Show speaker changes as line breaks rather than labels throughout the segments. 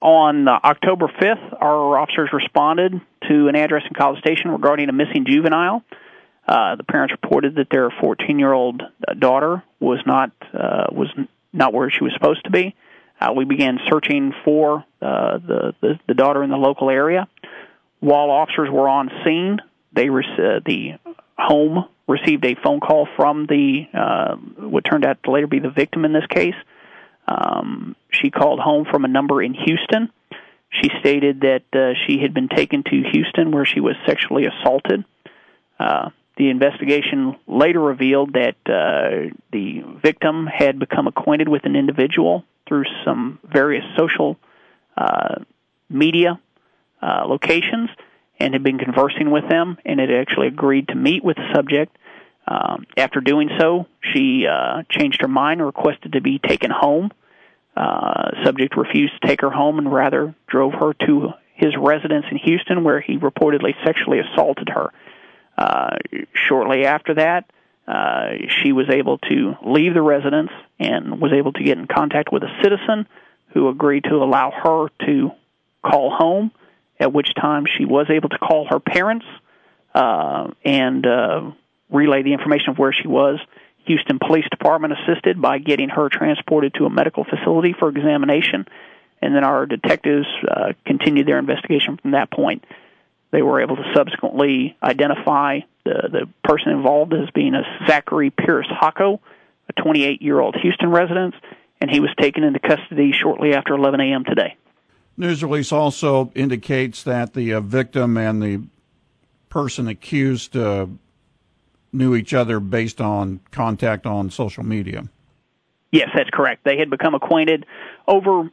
On October 5th, our officers responded to an address in College Station regarding a missing juvenile. The parents reported that their 14-year-old daughter was not where she was supposed to be. We began searching for the daughter in the local area. While officers were on scene, the home received a phone call from what turned out to later be the victim in this case. She called home from a number in Houston. She stated that she had been taken to Houston where she was sexually assaulted. The investigation later revealed that the victim had become acquainted with an individual through some various social media locations and had been conversing with them and had actually agreed to meet with the subject. After doing so, she changed her mind and requested to be taken home. Subject refused to take her home and rather drove her to his residence in Houston where he reportedly sexually assaulted her. Shortly after that, she was able to leave the residence and was able to get in contact with a citizen who agreed to allow her to call home, at which time she was able to call her parents and relay the information of where she was. Houston Police Department assisted by getting her transported to a medical facility for examination, and then our detectives continued their investigation from that point. They were able to subsequently identify the person involved as being a Zachary Pierce Hocko, a 28-year-old Houston resident, and he was taken into custody shortly after 11 a.m. today.
News release also indicates that the victim and the person accused knew each other based on contact on social media.
Yes, that's correct. They had become acquainted over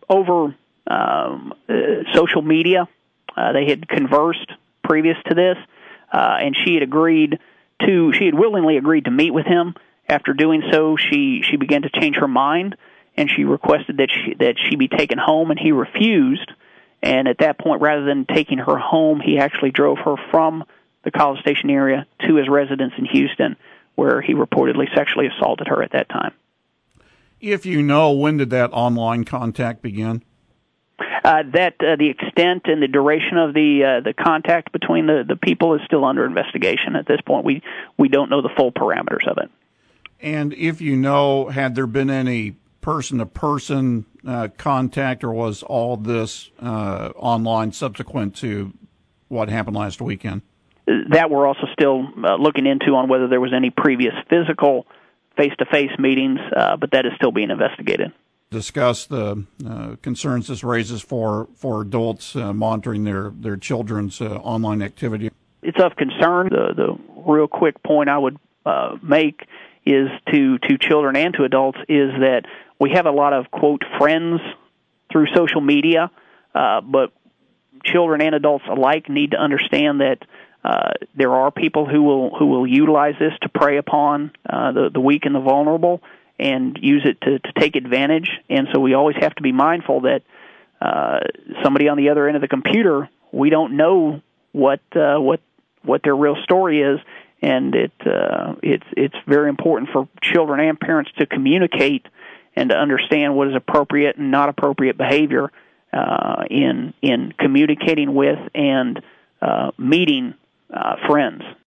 social media. They had conversed previous to this, and she had willingly agreed to meet with him. After doing so, she began to change her mind, and she requested that she be taken home, and he refused. And at that point, rather than taking her home, he actually drove her from the College Station area to his residence in Houston, where he reportedly sexually assaulted her at that time.
If you know, when did that online contact begin?
The extent and the duration of the contact between the people is still under investigation at this point. We don't know the full parameters of it.
And if you know, had there been any person-to-person contact, or was all this online subsequent to what happened last weekend?
That we're also still looking into on whether there was any previous physical face-to-face meetings, but that is still being investigated.
Discuss the concerns this raises for adults monitoring their children's online activity.
It's of concern. The real quick point I would make is to children and to adults is that we have a lot of, quote, friends through social media, but children and adults alike need to understand that there are people who will utilize this to prey upon the weak and the vulnerable and use it to take advantage. And so we always have to be mindful that somebody on the other end of the computer, we don't know what their real story is, and it's very important for children and parents to communicate and to understand what is appropriate and not appropriate behavior in communicating with and meeting friends.